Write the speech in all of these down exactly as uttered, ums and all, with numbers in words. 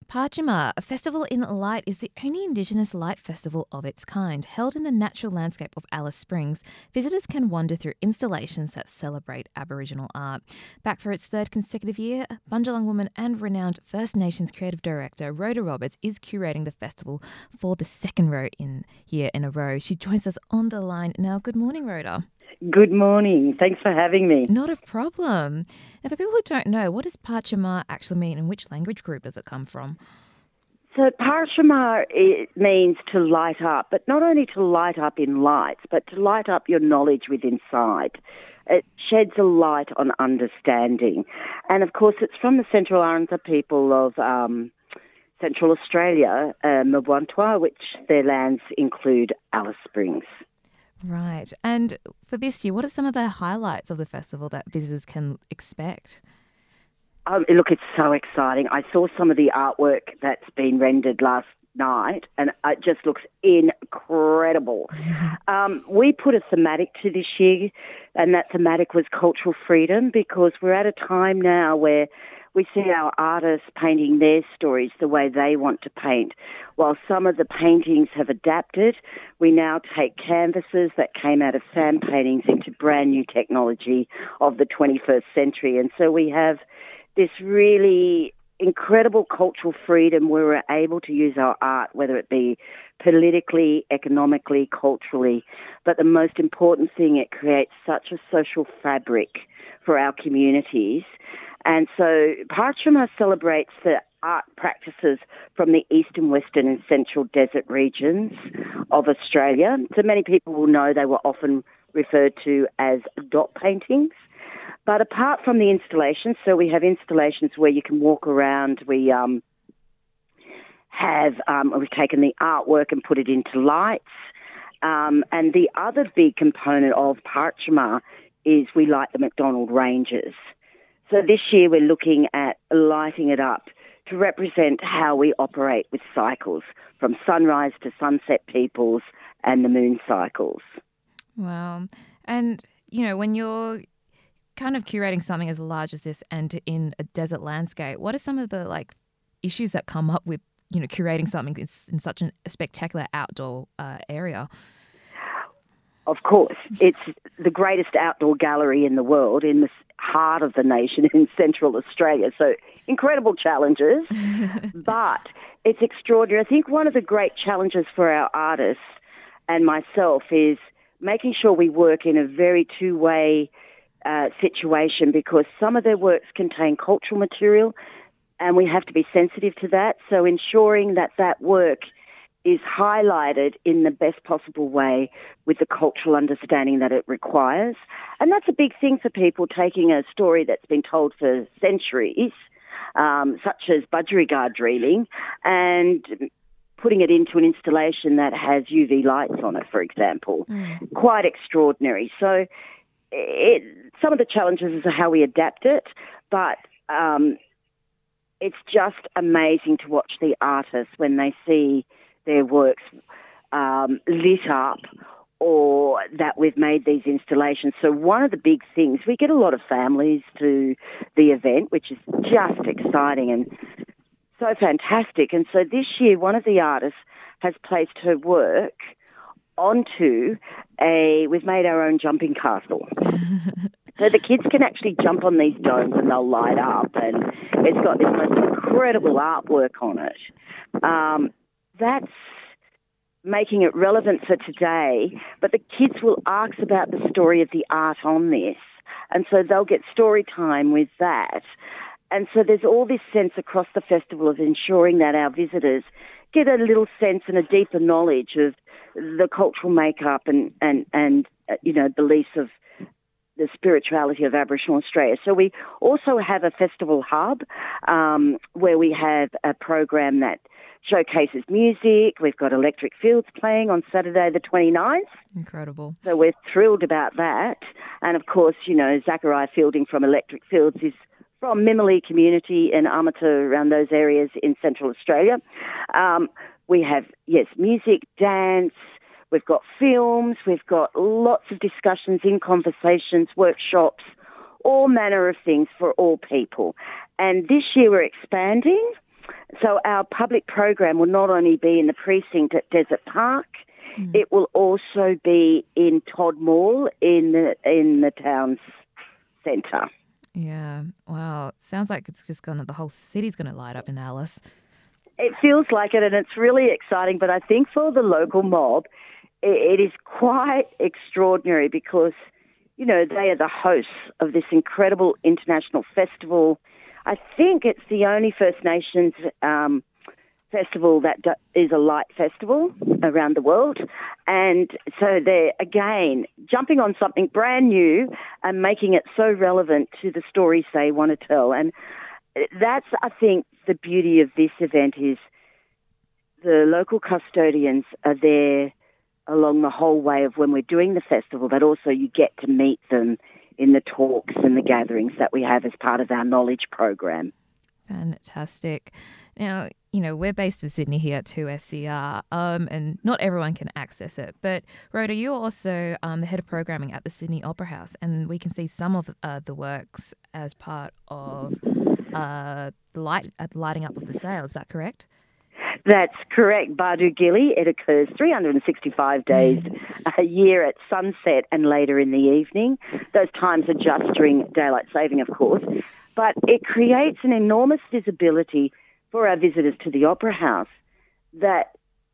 Parchima, a festival in light, is the only Indigenous light festival of its kind. Held in the natural landscape of Alice Springs, visitors can wander through installations that celebrate Aboriginal art. Back for its third consecutive year, Bundjalung woman and renowned First Nations creative director Rhoda Roberts is curating the festival for the second row in year in a row. She joins us on the line now. Good morning, Rhoda. Good morning. Thanks for having me. Not a problem. Now, for people who don't know, what does Parchima actually mean and which language group does it come from? So Parchima, it means to light up, but not only to light up in lights, but to light up your knowledge within sight. It sheds a light on understanding. And of course, it's from the Central Arunta people of um, Central Australia, uh, Mabwantua, which their lands include Alice Springs. Right. And for this year, what are some of the highlights of the festival that visitors can expect? Um, look, it's so exciting. I saw some of the artwork that's been rendered last night, and it just looks incredible. um, we put a thematic to this year, and that thematic was cultural freedom, because we're at a time now where we see our artists painting their stories the way they want to paint. While some of the paintings have adapted, we now take canvases that came out of sand paintings into brand new technology of the twenty-first century. And so we have this really incredible cultural freedom where we're able to use our art, whether it be politically, economically, culturally. But the most important thing, it creates such a social fabric for our communities. And so Parchima celebrates the art practices from the eastern, western and central desert regions of Australia. So many people will know they were often referred to as dot paintings. But apart from the installations, so we have installations where you can walk around. We um, have um, we've taken the artwork and put it into lights. Um, and the other big component of Parchima is we light the McDonald Ranges. So this year we're looking at lighting it up to represent how we operate with cycles, from sunrise to sunset peoples and the moon cycles. Wow. And, you know, when you're kind of curating something as large as this and in a desert landscape, what are some of the, like, issues that come up with, you know, curating something in, in such an, a spectacular outdoor uh, area? Of course, it's the greatest outdoor gallery in the world in the heart of the nation in Central Australia. So incredible challenges, but it's extraordinary. I think one of the great challenges for our artists and myself is making sure we work in a very two-way uh, situation, because some of their works contain cultural material and we have to be sensitive to that. So ensuring that that work is highlighted in the best possible way with the cultural understanding that it requires. And that's a big thing for people, taking a story that's been told for centuries, um, such as budgerigar reeling, and putting it into an installation that has U V lights on it, for example. Mm. Quite extraordinary. So it, some of the challenges is how we adapt it, but um, it's just amazing to watch the artists when they see their works um, lit up, or that we've made these installations. So one of the big things, we get a lot of families to the event, which is just exciting and so fantastic. And so this year, one of the artists has placed her work onto a, we've made our own jumping castle. So the kids can actually jump on these domes and they'll light up, and it's got this most incredible artwork on it. Um, That's making it relevant for today, but the kids will ask about the story of the art on this, and so they'll get story time with that. And so there's all this sense across the festival of ensuring that our visitors get a little sense and a deeper knowledge of the cultural makeup and, and, and uh, you know, beliefs of the spirituality of Aboriginal Australia. So we also have a festival hub um, where we have a program that showcases music. We've got Electric Fields playing on Saturday the twenty-ninth. Incredible. So we're thrilled about that. And of course, you know, Zachariah Fielding from Electric Fields is from Mimili community and Amata, around those areas in Central Australia. Um, we have, yes, music, dance. We've got films. We've got lots of discussions, in conversations, workshops, all manner of things for all people. And this year we're expanding. so our public program will not only be in the precinct at Desert Park, mm. it will also be in Todd Mall in the in the town's centre. Yeah, wow. Sounds like it's just gonna the whole city's gonna light up in Alice. It feels like it, and it's really exciting. But I think for the local mob, it, it is quite extraordinary because, you know, they are the hosts of this incredible international festival. I think it's the only First Nations um, festival that do- is a light festival around the world. And so they're, again, jumping on something brand new and making it so relevant to the stories they want to tell. And that's, I think, the beauty of this event is the local custodians are there along the whole way of when we're doing the festival, but also you get to meet them in the talks and the gatherings that we have as part of our knowledge program. Fantastic. Now, you know, we're based in Sydney here at two S C R, um, and not everyone can access it. But, Rhoda, you're also um, the head of programming at the Sydney Opera House, and we can see some of uh, the works as part of uh, the light, uh, lighting up of the sail. Is that correct? That's correct, Bardoogilly. It occurs three hundred sixty-five days a year at sunset and later in the evening. Those times are just during daylight saving, of course. But it creates an enormous visibility for our visitors to the Opera House that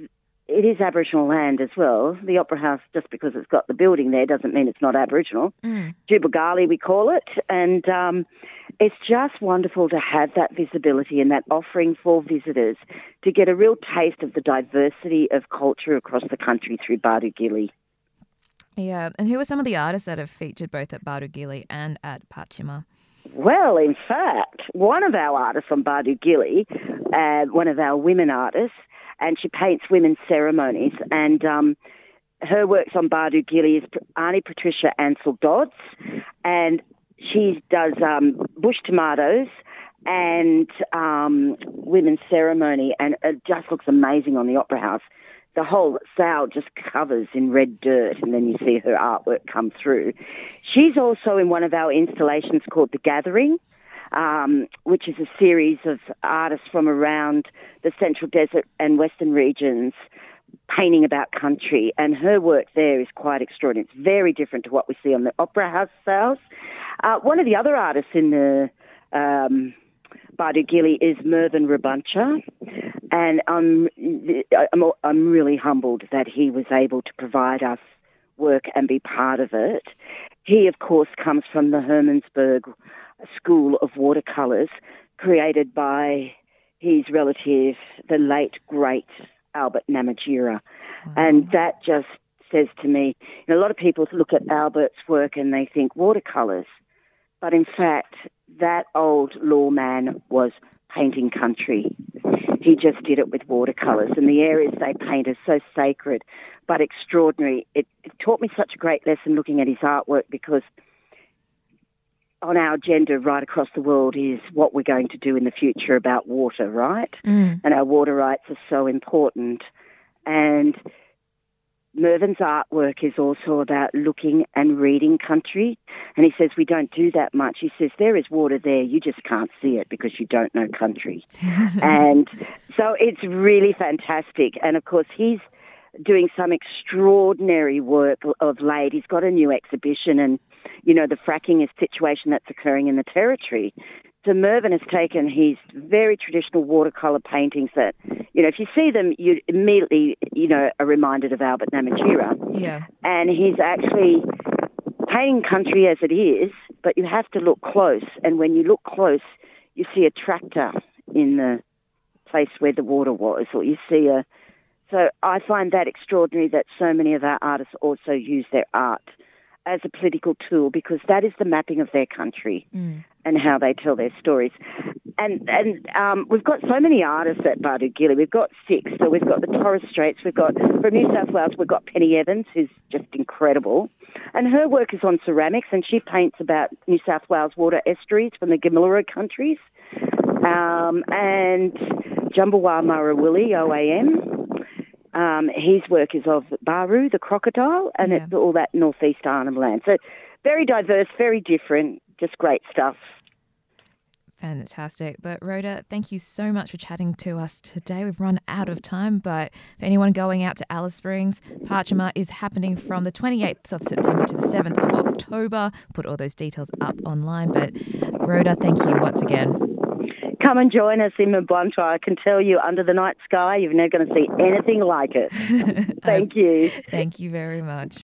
it is Aboriginal land as well. The Opera House, just because it's got the building there, doesn't mean it's not Aboriginal. Mm. Jubagali, we call it. And um, it's just wonderful to have that visibility and that offering for visitors to get a real taste of the diversity of culture across the country through Bardoogilly. Yeah, and who are some of the artists that have featured both at Bardoogilly and at Patchima? Well, in fact, one of our artists on Bardoogilly, uh, one of our women artists, and she paints women's ceremonies, and um, her works on Bardoogilly is Auntie Patricia Ansell Dodds, and she does um, bush tomatoes and um, women's ceremony, and it just looks amazing on the Opera House. The whole sail just covers in red dirt, and then you see her artwork come through. She's also in one of our installations called The Gathering, um, which is a series of artists from around the Central Desert and Western regions painting about country, and her work there is quite extraordinary. It's very different to what we see on the Opera House sails. Uh, one of the other artists in the um, Bardoogilly is Mervyn Rabuncha, and I'm, I'm I'm really humbled that he was able to provide us work and be part of it. He, of course, comes from the Hermannsburg School of Watercolours, created by his relative, the late, great Albert Namatjira. Wow. And that just says to me, you know, a lot of people look at Albert's work and they think watercolours, but in fact, that old lawman was painting country. He just did it with watercolours, and the areas they paint are so sacred but extraordinary. It, it taught me such a great lesson looking at his artwork, because on our agenda right across the world is what we're going to do in the future about water, right? Mm. And our water rights are so important. And Mervyn's artwork is also about looking and reading country. And he says we don't do that much. He says there is water there, you just can't see it because you don't know country. And so it's really fantastic. And, of course, he's doing some extraordinary work of late. He's got a new exhibition, and, you know, the fracking is situation that's occurring in the Territory. So Mervyn has taken his very traditional watercolour paintings that, you know, if you see them, you immediately, you know, are reminded of Albert Namatjira. Yeah. And he's actually painting country as it is, but you have to look close. And when you look close, you see a tractor in the place where the water was, or you see a... So I find that extraordinary that so many of our artists also use their art as a political tool, because that is the mapping of their country mm. and how they tell their stories. And and um, we've got so many artists at Bardoogilly. We've got six. So we've got the Torres Straits. We've got, from New South Wales, we've got Penny Evans, who's just incredible. And her work is on ceramics, and she paints about New South Wales water estuaries from the Gamilaroi countries. Um, and Jumbawa Marawili, O A M. Um, his work is of Baru, the crocodile, and yeah. it's all that northeast Arnhem land. So very diverse, very different, just great stuff. Fantastic. But Rhoda, thank you so much for chatting to us today. We've run out of time, but for anyone going out to Alice Springs, Pachama is happening from the twenty-eighth of September to the seventh of October. Put all those details up online. But Rhoda, thank you once again. Come and join us in Mabwantua. I can tell you, under the night sky, you're never going to see anything like it. Thank you. Thank you very much.